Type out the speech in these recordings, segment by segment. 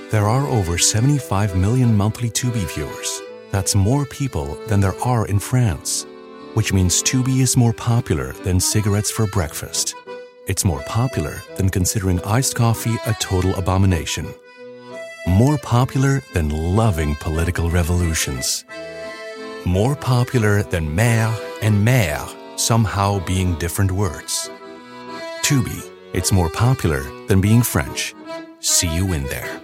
There are over 75 million monthly Tubi viewers. That's more people than there are in France, which means Tubi is more popular than cigarettes for breakfast. It's more popular than considering iced coffee a total abomination. More popular than loving political revolutions. More popular than mère and mère somehow being different words. Tubi, it's more popular than being French. See you in there.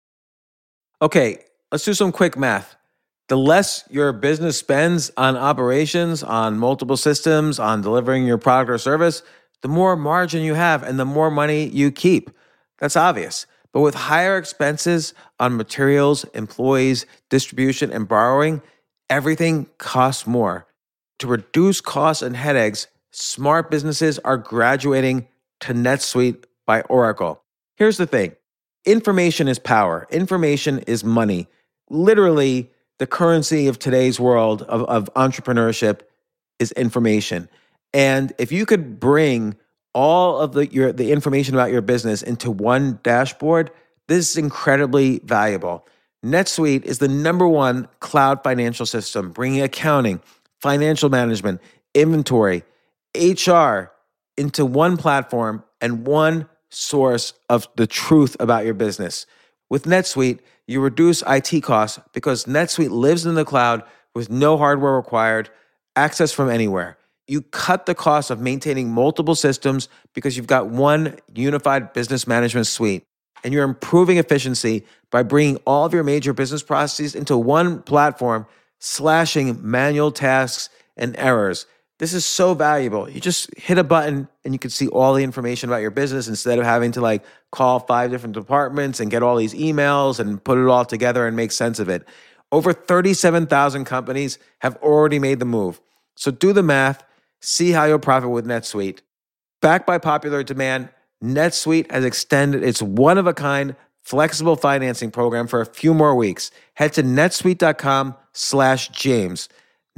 Okay, let's do some quick math. The less your business spends on operations, on multiple systems, on delivering your product or service, the more margin you have and the more money you keep. That's obvious. But with higher expenses on materials, employees, distribution, and borrowing, everything costs more. To reduce costs and headaches, smart businesses are graduating to NetSuite by Oracle. Here's the thing. Information is power. Information is money. Literally, the currency of today's world of entrepreneurship is information. And if you could bring all of the information about your business into one dashboard, this is incredibly valuable. NetSuite is the #1 cloud financial system, bringing accounting, financial management, inventory, HR into one platform and one source of the truth about your business. With NetSuite, you reduce IT costs because NetSuite lives in the cloud with no hardware required, access from anywhere. You cut the cost of maintaining multiple systems because you've got one unified business management suite. And you're improving efficiency by bringing all of your major business processes into one platform, slashing manual tasks and errors. This is so valuable. You just hit a button and you can see all the information about your business instead of having to call 5 different departments and get all these emails and put it all together and make sense of it. Over 37,000 companies have already made the move. So do the math, see how you'll profit with NetSuite. Backed by popular demand, NetSuite has extended its one-of-a-kind flexible financing program for a few more weeks. Head to netsuite.com/James.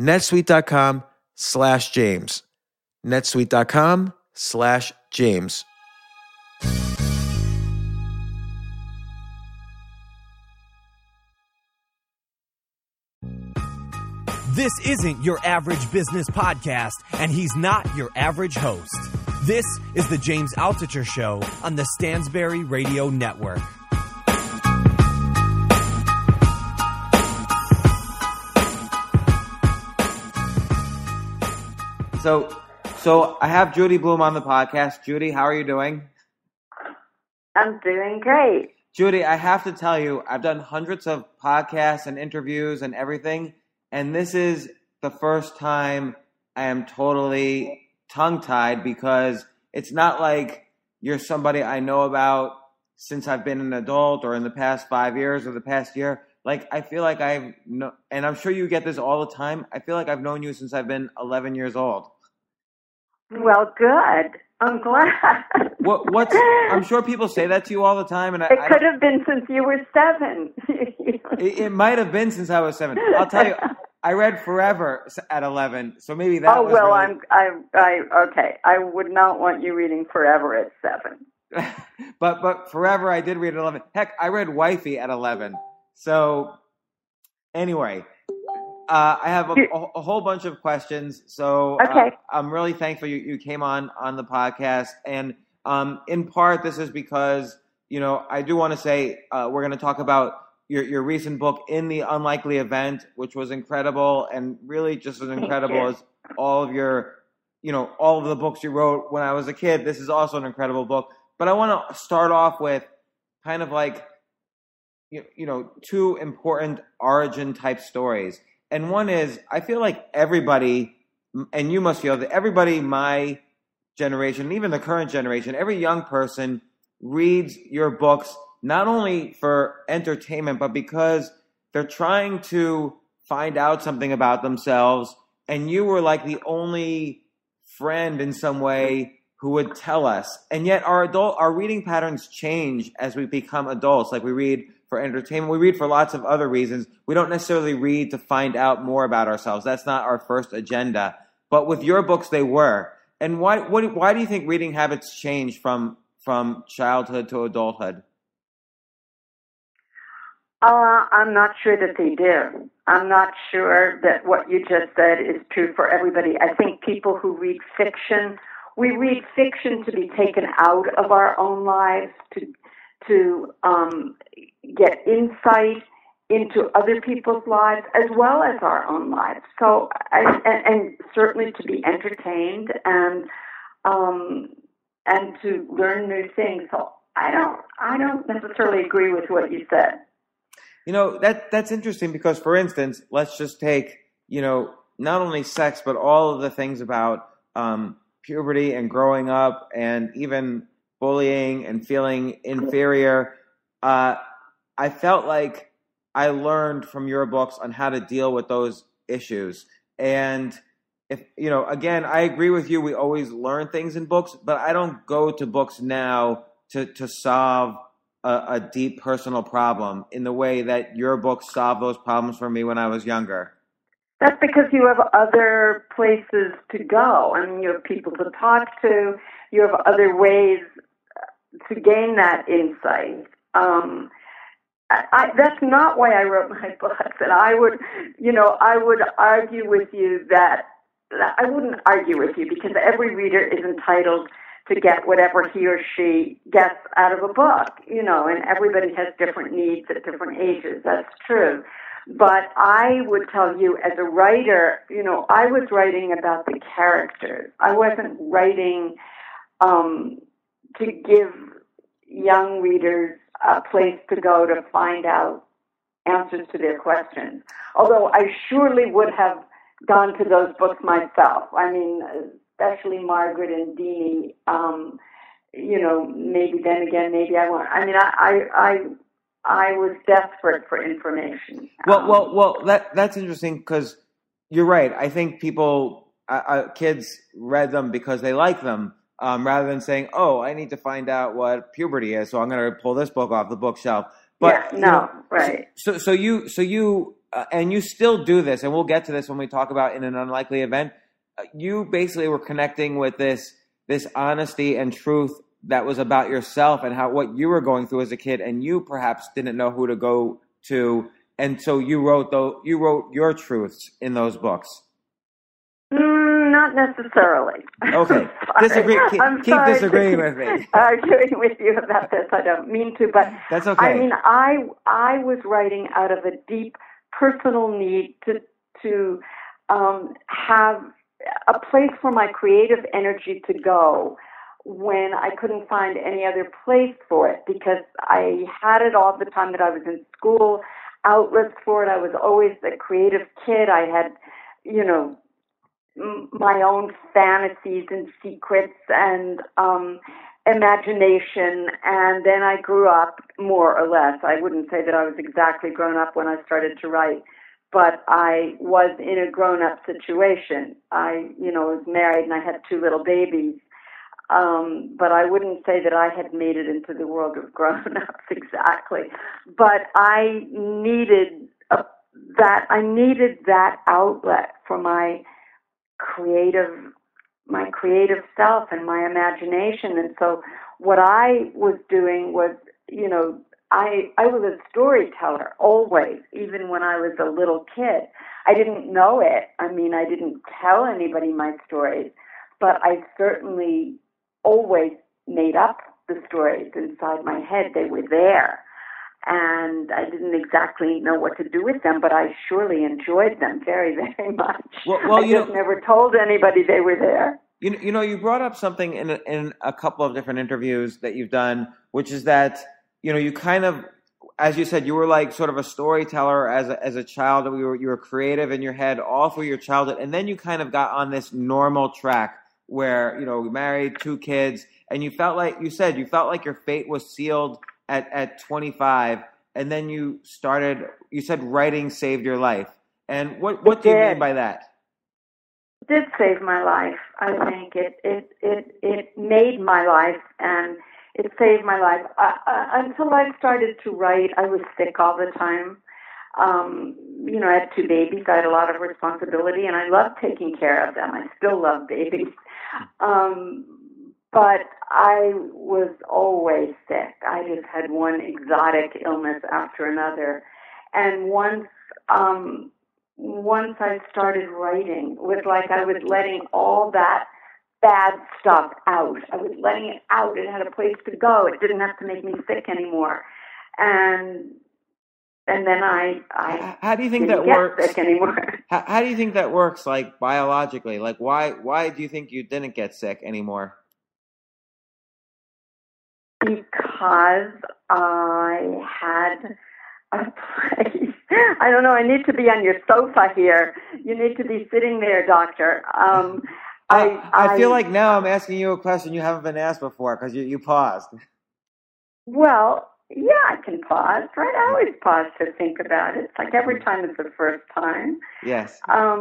netsuite.com/James. netsuite.com/James. This isn't your average business podcast, and he's not your average host. This is the James Altucher Show on the Stansberry Radio Network. So I have Judy Blume on the podcast. Judy, how are you doing? I'm doing great. Judy, I have to tell you, I've done hundreds of podcasts and interviews and everything, and this is the first time I am totally tongue-tied because it's not like you're somebody I know about since I've been an adult or in the past 5 years or the past year. I feel like and I'm sure you get this all the time, I feel like I've known you since I've been 11 years old. Well, good. I'm glad. I'm sure people say that to you all the time. And it could have been since you were 7. It might have been since I was 7. I'll tell you, I read Forever at 11, so maybe that was really... okay. I would not want you reading Forever at 7. but Forever I did read at 11. Heck, I read Wifey at 11. So anyway, I have a whole bunch of questions. So okay. I'm really thankful you came on the podcast. And in part, this is because, I do want to say we're going to talk about your recent book, In the Unlikely Event, which was incredible and really just as incredible as all of all of the books you wrote when I was a kid. This is also an incredible book. But I want to start off with kind of two important origin type stories. And one is, I feel like everybody, and you must feel that everybody my generation, even the current generation, every young person reads your books not only for entertainment, but because they're trying to find out something about themselves. And you were like the only friend in some way who would tell us. And yet our reading patterns change as we become adults. We read for entertainment. We read for lots of other reasons. We don't necessarily read to find out more about ourselves. That's not our first agenda. But with your books, they were. And why do you think reading habits change from childhood to adulthood? I'm not sure that they do. I'm not sure that what you just said is true for everybody. I think people who read fiction, we read fiction to be taken out of our own lives, to get insight into other people's lives as well as our own lives. So, and certainly to be entertained and to learn new things. So I don't necessarily agree with what you said. You know, that's interesting because, for instance, let's just take, you know, not only sex, but all of the things about puberty and growing up and even bullying and feeling inferior. I felt like I learned from your books on how to deal with those issues. And if, you know, again, I agree with you. We always learn things in books, but I don't go to books now to solve a deep personal problem in the way that your books solved those problems for me when I was younger. That's because you have other places to go. I mean, you have people to talk to. You have other ways to gain that insight. That's not why I wrote my books. And I would argue with you that I wouldn't argue with you because every reader is entitled to get whatever he or she gets out of a book, you know, and everybody has different needs at different ages. That's true. But I would tell you as a writer, you know, I was writing about the characters. I wasn't writing to give young readers a place to go to find out answers to their questions. Although I surely would have gone to those books myself. I mean, especially Margaret and Deanie, you know, maybe then again, maybe I won't. I mean, I was desperate for information. Well, that's interesting because you're right. I think people, kids read them because they like them, rather than saying, "Oh, I need to find out what puberty is, so I'm going to pull this book off the bookshelf." But right. So you and you still do this, and we'll get to this when we talk about In an Unlikely Event. You basically were connecting with this honesty and truth that was about yourself and what you were going through as a kid, and you perhaps didn't know who to go to, and so you wrote your truths in those books. Not necessarily. Okay, disagree. Keep disagreeing with me. Arguing with you about this, I don't mean to, but that's okay. I mean, I was writing out of a deep personal need to have a place for my creative energy to go when I couldn't find any other place for it, because I had it all the time that I was in school, outlets for it. I was always a creative kid. I had, you know, my own fantasies and secrets and imagination. And then I grew up more or less. I wouldn't say that I was exactly grown up when I started to write, but I was in a grown-up situation. I, you know, was married and I had 2 little babies. But I wouldn't say that I had made it into the world of grown-ups exactly. But I needed that outlet for my creative self and my imagination. And so what I was doing was, you know, I was a storyteller always, even when I was a little kid. I didn't know it. I mean, I didn't tell anybody my stories, but I certainly always made up the stories inside my head. They were there. And I didn't exactly know what to do with them, but I surely enjoyed them very, very much. Well, I just never told anybody they were there. You know, you brought up something in a couple of different interviews that you've done, which is that, you know, you kind of, as you said, you were like sort of a storyteller as a child. You were creative in your head all through your childhood, and then you kind of got on this normal track where, you know, married, 2 kids, and you felt like your fate was sealed at 25, and then you said writing saved your life. And what do you mean by that? It did save my life. I think it made my life, and it saved my life. Until I started to write, I was sick all the time. You know, I had 2 babies. I had a lot of responsibility, and I loved taking care of them. I still love babies. but I was always sick. I just had one exotic illness after another. And once I started writing, it was like I was letting all that bad stuff out. I was letting it out. It had a place to go. It didn't have to make me sick anymore. And then I how do you think didn't that get works? sick anymore. How do you think that works, like biologically? Like why do you think you didn't get sick anymore? Because I had a place. I don't know. I need to be on your sofa here. You need to be sitting there, doctor. I feel like now I'm asking you a question you haven't been asked before because you paused. Well, yeah, I can pause, right? I always pause to think about it. It's like every time is the first time. Yes.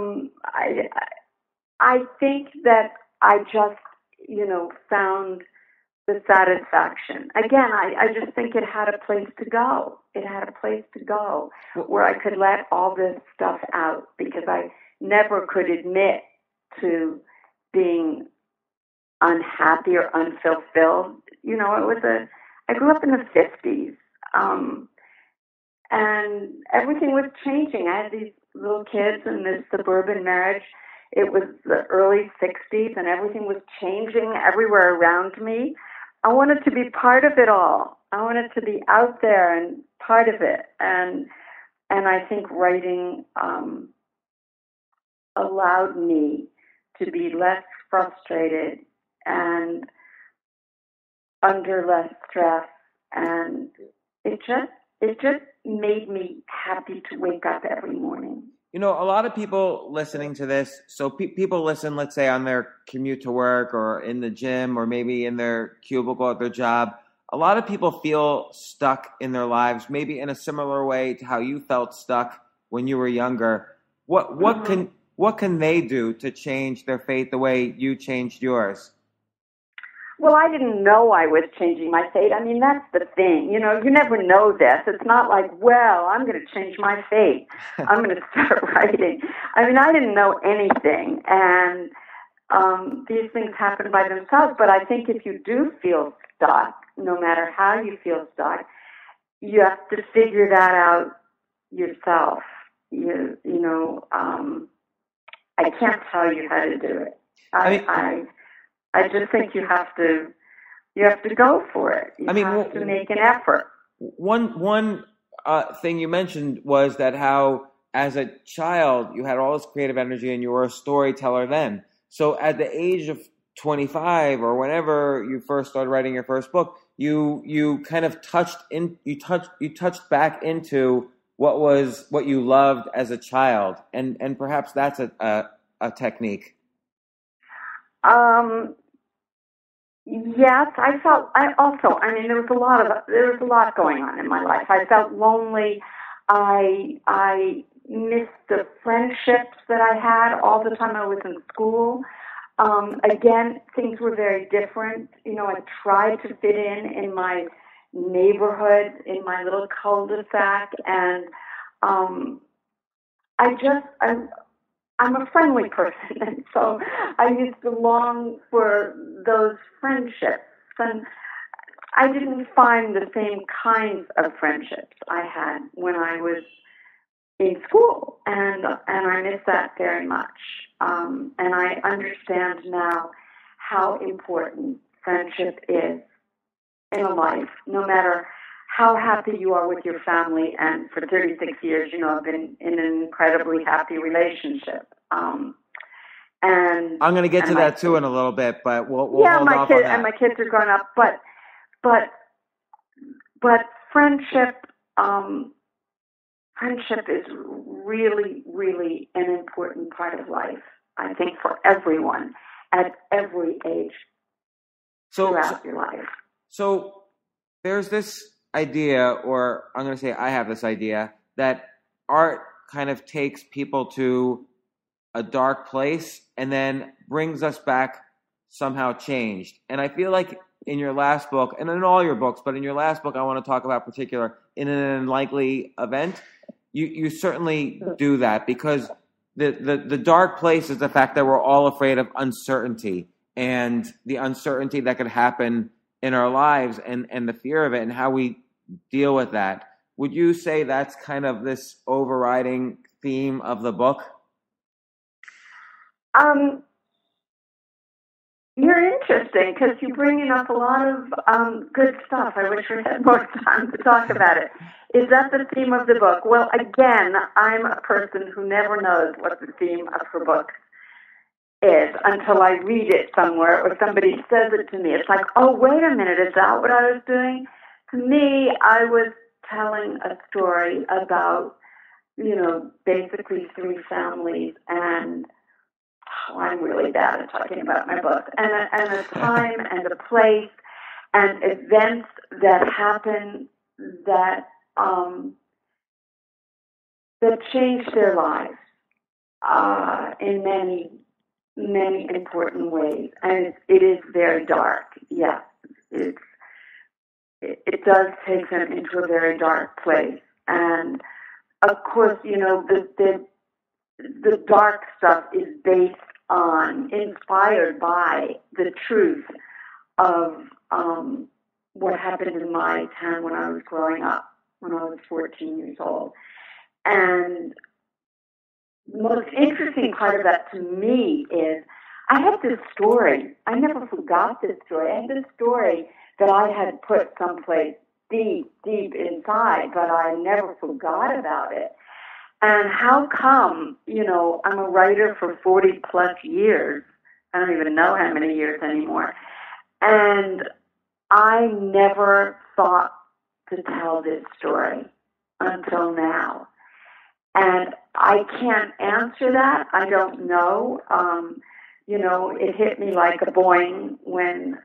I think that I just, found the satisfaction. Again, I just think it had a place to go. It had a place to go where I could let all this stuff out because I never could admit to being unhappy or unfulfilled. I grew up in the 50s, and everything was changing. I had these little kids in this suburban marriage. It was the early 60s, and everything was changing everywhere around me. I wanted to be part of it all. I wanted to be out there and part of it. And I think writing allowed me to be less frustrated and under less stress, and it just made me happy to wake up every morning. A lot of people listening to this, so people listen, let's say, on their commute to work or in the gym or maybe in their cubicle at their job. A lot of people feel stuck in their lives, maybe in a similar way to how you felt stuck when you were younger. What can they do to change their fate the way you changed yours? Well, I didn't know I was changing my fate. I mean, that's the thing. You never know this. It's not like, well, I'm going to change my fate. I'm going to start writing. I mean, I didn't know anything. And these things happen by themselves. But I think if you do feel stuck, no matter how you feel stuck, you have to figure that out yourself. I can't tell you how to do it. I just think you have to go for it. You have to make an effort. One thing you mentioned was that how, as a child, you had all this creative energy and you were a storyteller then. So at the age of 25 or whenever you first started writing your first book, you kind of touched back into what you loved as a child, and perhaps that's a technique. Yes, there was a lot going on in my life. I felt lonely. I missed the friendships that I had all the time I was in school. Again, things were very different. I tried to fit in my neighborhood, in my little cul-de-sac, and I'm a friendly person, and so I used to long for those friendships. And I didn't find the same kinds of friendships I had when I was in school, and I miss that very much. And I understand now how important friendship is in a life, no matter how happy you are with your family. And for 36 years, I've been in an incredibly happy relationship. And I'm going to get to that too in a little bit, but we'll hold off on that. And my kids are grown up, but friendship is really, really an important part of life. I think for everyone at every age throughout your life. So there's this idea, or I'm going to say I have this idea, that art kind of takes people to a dark place and then brings us back somehow changed. And I feel like in your last book, and in all your books, but in your last book I want to talk about particular, In an Unlikely Event, you certainly do that, because the dark place is the fact that we're all afraid of uncertainty. and the uncertainty that could happen in our lives and the fear of it and how we deal with that. Would you say that's kind of this overriding theme of the book? You're interesting because you bring up a lot of good stuff. I wish we had more time to talk about it. Is that the theme of the book? Well, again, I'm a person who never knows what the theme of her book is until I read it somewhere or somebody says it to me. It's like, oh, wait a minute, is that what I was doing? To me, I was telling a story about, basically three families, and I'm really bad at talking about my book, and a time and a place and events that happen that changed their lives in many, many important ways. And it is very dark. Yes, it does take them into a very dark place. And of course, the dark stuff is inspired by the truth of what happened in my town when I was growing up, when I was 14 years old. And the most interesting part of that to me is I had this story. I never forgot this story. I had this story that I had put someplace deep, deep inside, but I never forgot about it. And how come, I'm a writer for 40 plus years. I don't even know how many years anymore. And I never thought to tell this story until now. And I can't answer that. I don't know. It hit me like a boing when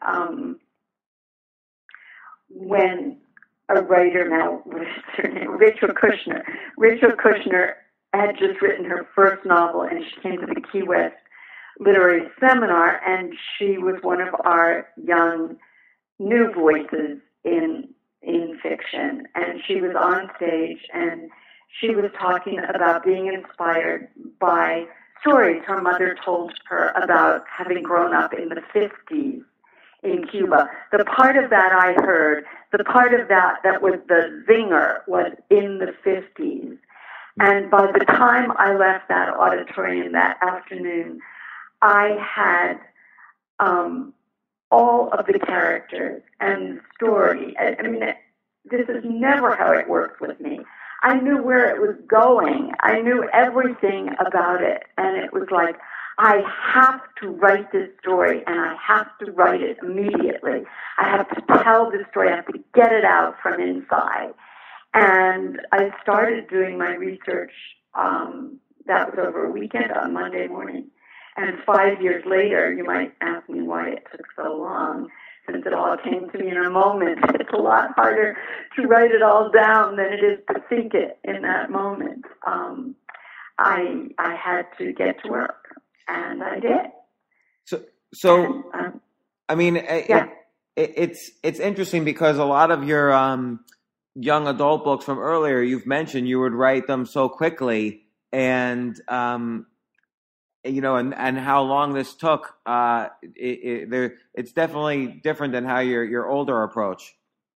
a writer, now what is her name? Rachel Kushner had just written her first novel, and she came to the Key West Literary Seminar, and she was one of our young new voices in fiction. And she was on stage, and she was talking about being inspired by stories her mother told her about having grown up in the 50s in Cuba. The part of that I heard, the part of that was the zinger, was in the 50s. And by the time I left that auditorium that afternoon, I had all of the characters and the story. I mean, this is never how it works with me. I knew where it was going. I knew everything about it. And it was like, I have to write this story, and I have to write it immediately. I have to tell this story. I have to get it out from inside. And I started doing my research, that was over a weekend on Monday morning. And 5 years later, you might ask me why it took so long, since it all came to me in a moment. It's a lot harder to write it all down than it is to think it in that moment. I had to get to work, and I did. So I mean, yeah. It's interesting because a lot of your young adult books from earlier, you've mentioned you would write them so quickly, and and how long this took. It's definitely different than how your older approach.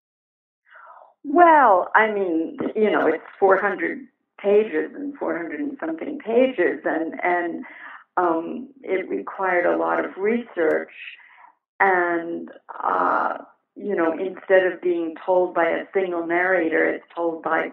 Well, I mean, it's 400 pages and 400 and something pages, and it required a lot of research, and instead of being told by a single narrator, it's told by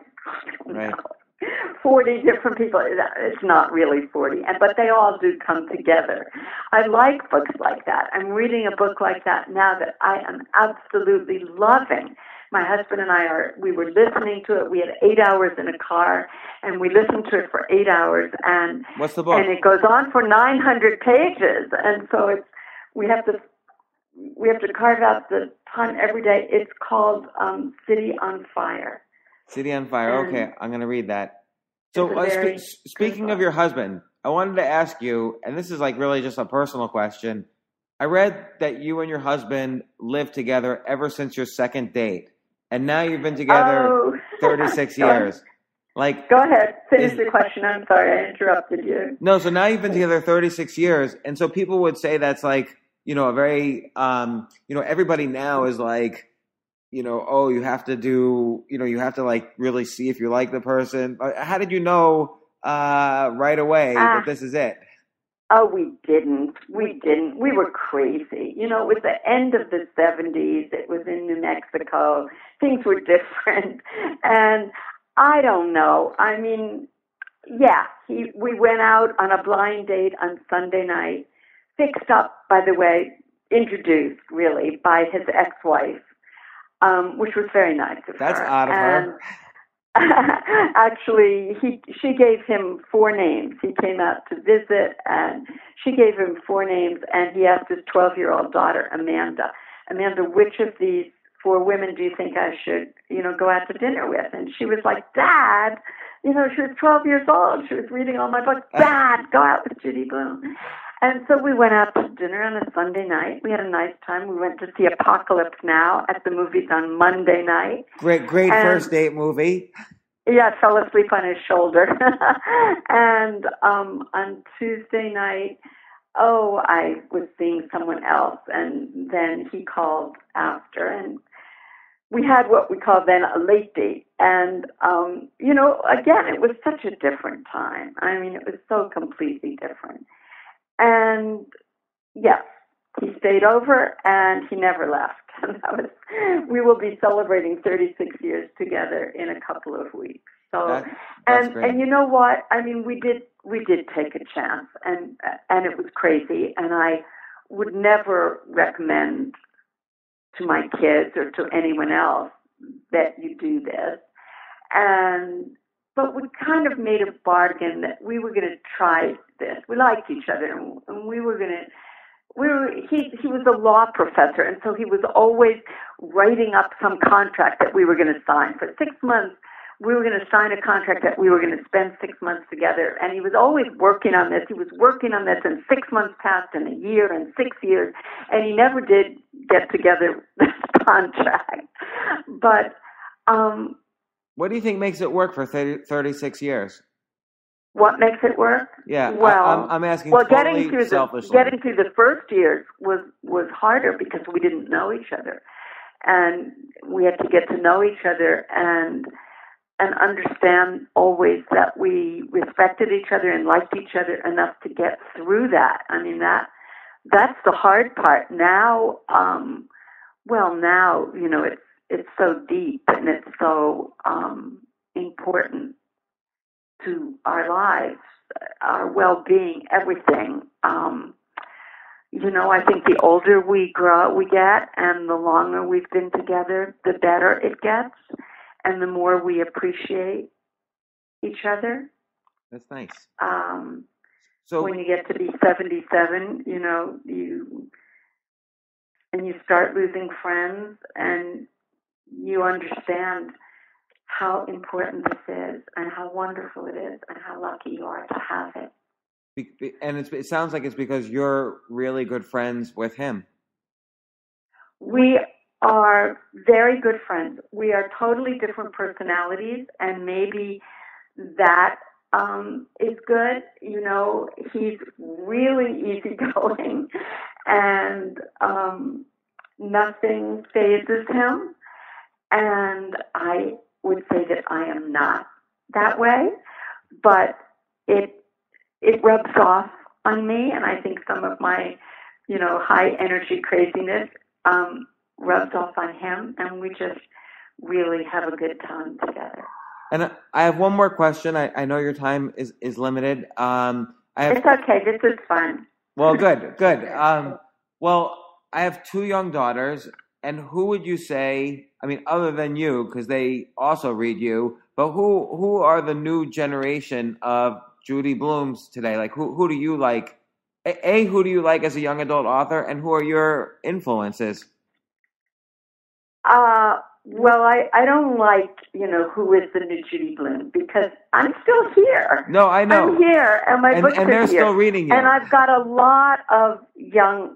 40 different people. It's not really 40, but they all do come together. I like books like that. I'm reading a book like that now that I am absolutely loving. My husband and we were listening to it. We had 8 hours in a car, and we listened to it for 8 hours. And what's the book? And it goes on for 900 pages, and so we have to carve out the time every day. It's called City on Fire. City on Fire. Okay, I'm going to read that. So speaking of your husband, I wanted to ask you, and this is like really just a personal question. I read that you and your husband lived together ever since your second date, and now you've been together 36 years. Go ahead, finish the question. I'm sorry, I interrupted you. No, so now you've been together 36 years, and so people would say that's like a very, everybody now is like, oh, you have to do, you have to like really see if you like the person. How did you know right away that this is it? Oh, we didn't. We were crazy. It was the end of the 70s. It was in New Mexico. Things were different. And I don't know. I mean, yeah, we went out on a blind date on Sunday night, fixed up, by the way, introduced, really, by his ex-wife, which was very nice of her. That's odd of her. Actually, she gave him 4 names. He came out to visit, and she gave him 4 names, and he asked his 12-year-old daughter, Amanda, which of these 4 women do you think I should, go out to dinner with? And she was like, Dad, she was 12 years old. She was reading all my books. Dad, go out with Judy Blume. And so we went out to dinner on a Sunday night. We had a nice time. We went to see Apocalypse Now at the movies on Monday night. Great first date movie. Yeah, I fell asleep on his shoulder. And on Tuesday night, I was seeing someone else. And then he called after. And we had what we call then a late date. And, again, it was such a different time. I mean, it was so completely different. And yes, he stayed over and he never left. And we will be celebrating 36 years together in a couple of weeks. So, that's great. And you know what? I mean, we did take a chance, and it was crazy. And I would never recommend to my kids or to anyone else that you do this. But we kind of made a bargain that we were going to try this. We liked each other, and we were going to. He was a law professor, and so he was always writing up some contract that we were going to sign. For 6 months, we were going to sign a contract that we were going to spend 6 months together. And he was always working on this. He was working on this, and 6 months passed, and a year, and 6 years, and he never did get together this contract. But what do you think makes it work for 36 years? What makes it work? Yeah, well, I'm asking. Well, totally getting through the first years was harder because we didn't know each other, and we had to get to know each other and understand always that we respected each other and liked each other enough to get through that. I mean, that's the hard part. Now, now it's so deep and it's so important to our lives, our well-being, everything. I think the older we get, and the longer we've been together, the better it gets, and the more we appreciate each other. That's nice. So when you get to be 77, you start losing friends, and you understand how important this is and how wonderful it is and how lucky you are to have it. And it sounds like it's because you're really good friends with him. We are very good friends. We are totally different personalities, and maybe that is good. He's really easygoing, and nothing phases him. And I would say that I am not that way, but it rubs off on me, and I think some of my, high energy craziness rubs off on him, and we just really have a good time together. And I have one more question. I know your time is limited. It's okay. This is fun. Well, good. Well, I have 2 young daughters, and who would you say, I mean, other than you, because they also read you, but who are the new generation of Judy Blumes today? Like, who do you like? Who do you like as a young adult author, and who are your influences? Well, I don't like, who is the new Judy Blume, because I'm still here. No, I know. I'm here, and my books are here. And they're still reading you. And I've got a lot of young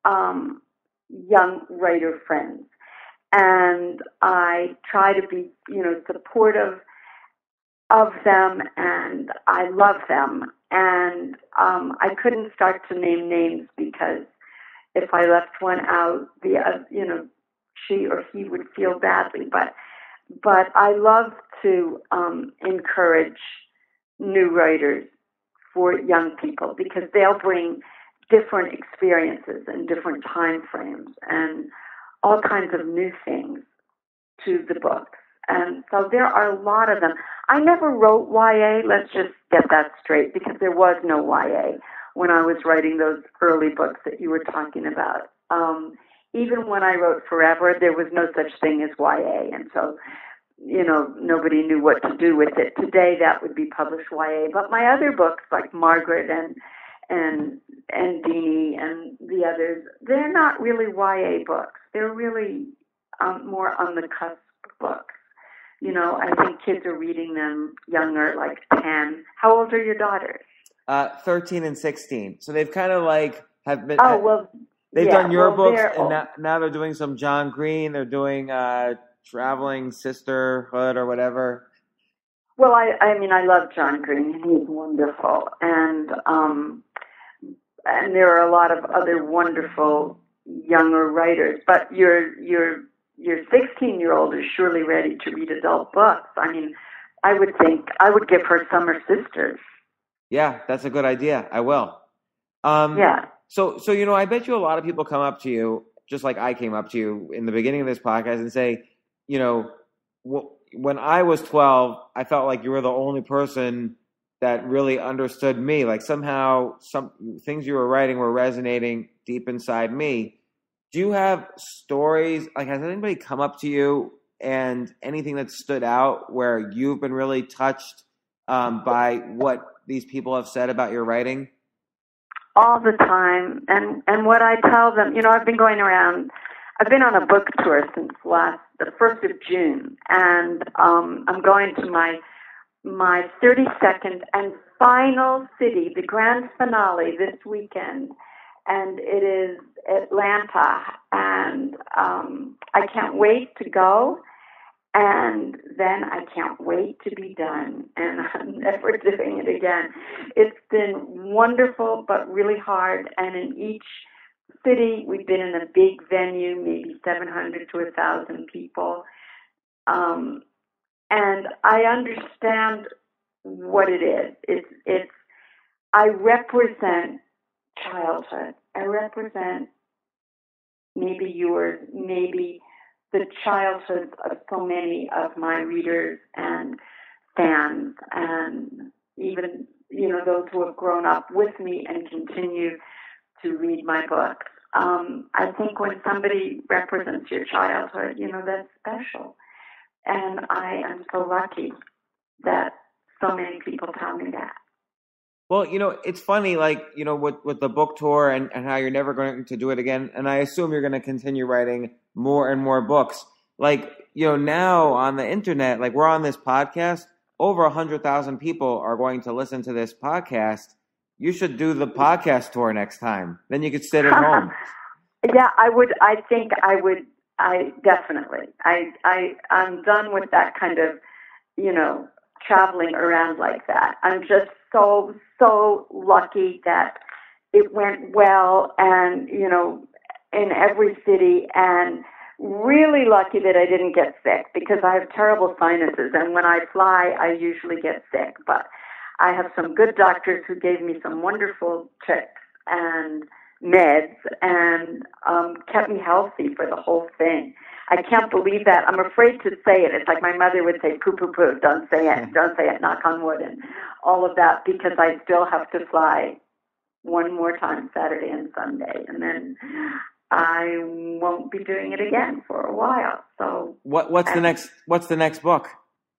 writer friends. And I try to be, supportive of them, and I love them. And I couldn't start to name names because if I left one out, she or he would feel badly. But I love to encourage new writers for young people because they'll bring different experiences and different time frames and all kinds of new things to the books. And so there are a lot of them. I never wrote YA, let's just get that straight, because there was no YA when I was writing those early books that you were talking about. Even when I wrote Forever, there was no such thing as YA, and so, nobody knew what to do with it. Today, that would be published YA. But my other books, like Margaret and Deanie and the others, they're not really YA books. They're really more on the cusp books. I think kids are reading them younger, like 10. How old are your daughters? 13 and 16. So they've kind of have been. Oh, well. They've done your books, and now they're doing some John Green. They're doing Traveling Sisterhood or whatever. Well, I love John Green. He's wonderful, and there are a lot of other wonderful younger writers. But your 16-year-old is surely ready to read adult books. I would think I would give her Summer Sisters. Yeah, that's a good idea. I will. Yeah. So I bet you a lot of people come up to you, just like I came up to you in the beginning of this podcast, and say, when I was 12, I felt like you were the only person that really understood me. Like somehow some things you were writing were resonating deep inside me. Do you have stories? Like, has anybody come up to you and anything that stood out where you've been really touched by what these people have said about your writing? All the time. And what I tell them, I've been going around, I've been on a book tour since the 1st of June, and I'm going to my 32nd and final city, the grand finale this weekend, and it is Atlanta, and I can't wait to go, and then I can't wait to be done, and I'm never doing it again. It's been wonderful, but really hard, and in each city, we've been in a big venue, maybe 700 to 1,000 people, and I understand what it is. It's I represent childhood. I represent maybe yours, maybe the childhoods of so many of my readers and fans, and even, those who have grown up with me and continue to read my books. I think when somebody represents your childhood, that's special. And I am so lucky that so many people tell me that. Well, it's funny, with the book tour and how you're never going to do it again. And I assume you're going to continue writing more and more books. Now on the internet, we're on this podcast, over 100,000 people are going to listen to this podcast. You should do the podcast tour next time. Then you could sit at home. Yeah, I would. I think I would. I definitely. I'm done with that kind of, traveling around like that. I'm just so lucky that it went well, and in every city, and really lucky that I didn't get sick, because I have terrible sinuses, and when I fly, I usually get sick. But I have some good doctors who gave me some wonderful tricks and meds and kept me healthy for the whole thing. I can't believe that. I'm afraid to say it. It's like my mother would say, poo, poo, poo, don't say it, knock on wood, and all of that, because I still have to fly one more time, Saturday and Sunday, and then I won't be doing it again for a while. So what's the next book?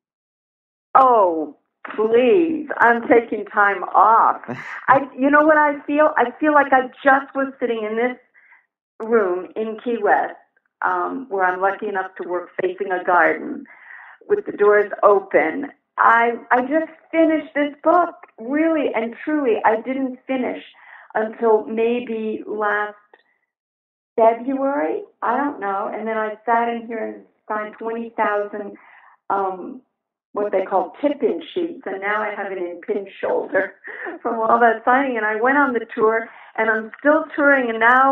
Oh, please, I'm taking time off. You know what I feel? I feel like I just was sitting in this room in Key West, where I'm lucky enough to work facing a garden with the doors open. I just finished this book, really and truly. I didn't finish until maybe last February, I don't know, and then I sat in here and signed 20,000 what they call tip-in sheets, and now I have an impinged shoulder from all that signing. And I went on the tour, and I'm still touring, and now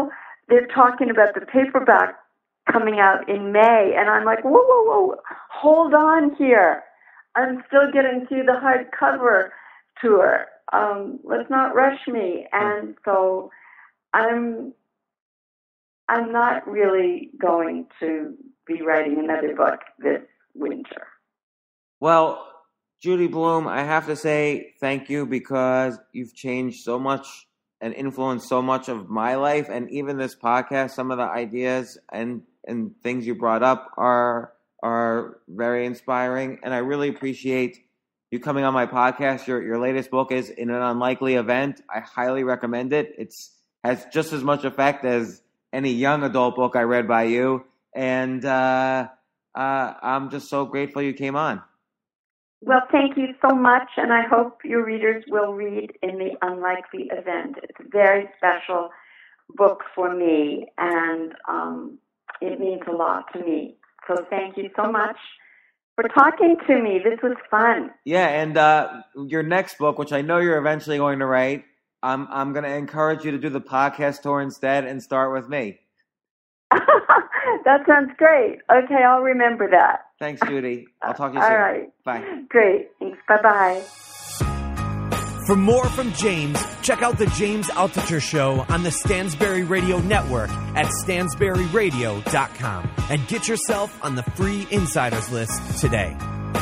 they're talking about the paperback coming out in May, and I'm like, whoa, hold on here. I'm still getting through the hardcover tour. Let's not rush me. And so I'm not really going to be writing another book this winter. Well, Judy Blume, I have to say thank you, because you've changed so much and influenced so much of my life, and even this podcast. Some of the ideas and things you brought up are very inspiring, and I really appreciate you coming on my podcast. Your latest book is In an Unlikely Event. I highly recommend it. Has just as much effect as any young adult book I read by you, and I'm just so grateful you came on. Well, thank you so much, and I hope your readers will read In the Unlikely Event. It's a very special book for me, and it means a lot to me. So thank you so much for talking to me. This was fun. Yeah, and your next book, which I know you're eventually going to write, I'm going to encourage you to do the podcast tour instead and start with me. That sounds great. Okay, I'll remember that. Thanks, Judy. I'll talk to you soon. All right. Bye. Great. Thanks. Bye-bye. For more from James, check out The James Altucher Show on the Stansberry Radio Network at stansberryradio.com and get yourself on the free insiders list today.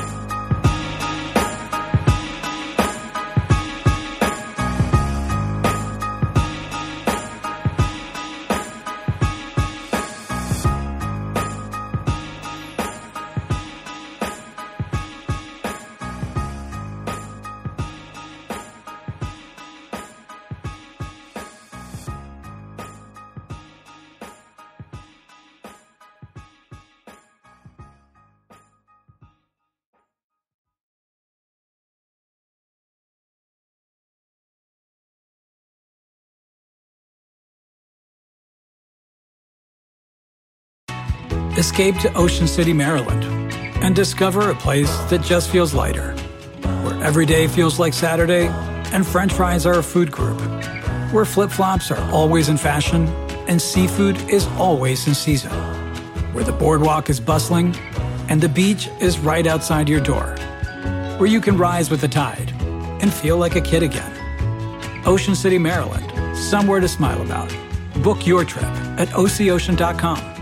Escape to Ocean City, Maryland, and discover a place that just feels lighter, where every day feels like Saturday and French fries are a food group, where flip-flops are always in fashion and seafood is always in season, where the boardwalk is bustling and the beach is right outside your door, where you can rise with the tide and feel like a kid again. Ocean City, Maryland, somewhere to smile about. Book your trip at OCOcean.com.